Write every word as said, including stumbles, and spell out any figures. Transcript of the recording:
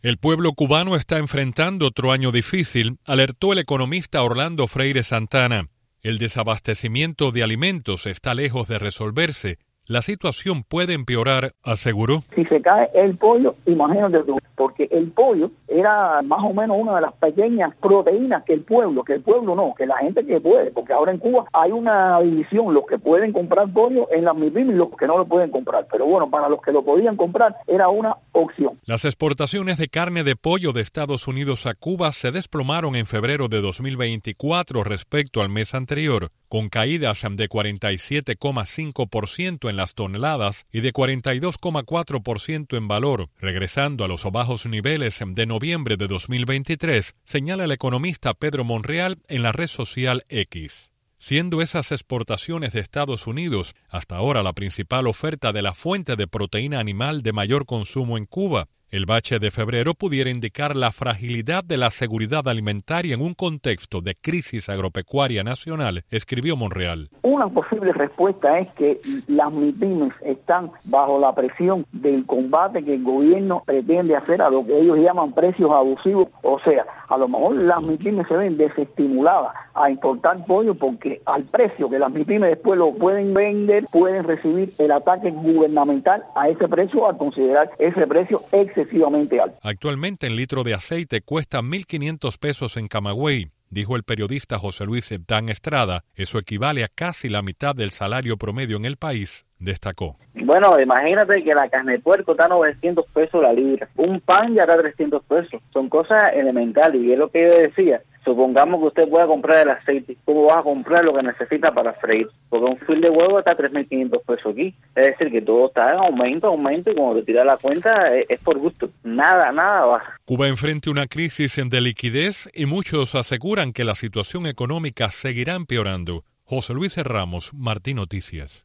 El pueblo cubano está enfrentando otro año difícil, alertó el economista Orlando Freire Santana. El desabastecimiento de alimentos está lejos de resolverse. La situación puede empeorar, aseguró. Si se cae el pollo, imagínate tú, porque el pollo era más o menos una de las pequeñas proteínas que el pueblo, que el pueblo no, que la gente que puede, porque ahora en Cuba hay una división, los que pueden comprar pollo en las MIPYME y los que no lo pueden comprar, pero bueno, para los que lo podían comprar era una opción. Las exportaciones de carne de pollo de Estados Unidos a Cuba se desplomaron en febrero de dos mil veinticuatro respecto al mes anterior, con caídas de cuarenta y siete coma cinco por ciento en las toneladas y de cuarenta y dos coma cuatro por ciento en valor, regresando a los bajos niveles de noviembre de dos mil veintitrés, señala el economista Pedro Monreal en la red social X. Siendo esas exportaciones de Estados Unidos hasta ahora la principal oferta de la fuente de proteína animal de mayor consumo en Cuba, el bache de febrero pudiera indicar la fragilidad de la seguridad alimentaria en un contexto de crisis agropecuaria nacional, escribió Monreal. Una posible respuesta es que las MIPYMES están bajo la presión del combate que el gobierno pretende hacer a lo que ellos llaman precios abusivos, o sea, a lo mejor las MIPYMES se ven desestimuladas a importar pollo porque al precio que las MIPYMES después lo pueden vender, pueden recibir el ataque gubernamental a ese precio al considerar ese precio excesivamente alto. Actualmente el litro de aceite cuesta mil quinientos pesos en Camagüey, dijo el periodista José Luis Septán Estrada. Eso equivale a casi la mitad del salario promedio en el país, destacó. Bueno, imagínate que la carne de puerco está a novecientos pesos la libra, un pan ya está a trescientos pesos, son cosas elementales y es lo que yo decía. Supongamos que usted pueda comprar el aceite, ¿cómo vas a comprar lo que necesita para freír? Porque un fil de huevo está a tres mil quinientos pesos aquí. Es decir, que todo está en aumento, aumento, y cuando te tiras la cuenta es, es por gusto. Nada, nada baja. Cuba enfrenta una crisis de liquidez y muchos aseguran que la situación económica seguirá empeorando. José Luis Ramos, Martín Noticias.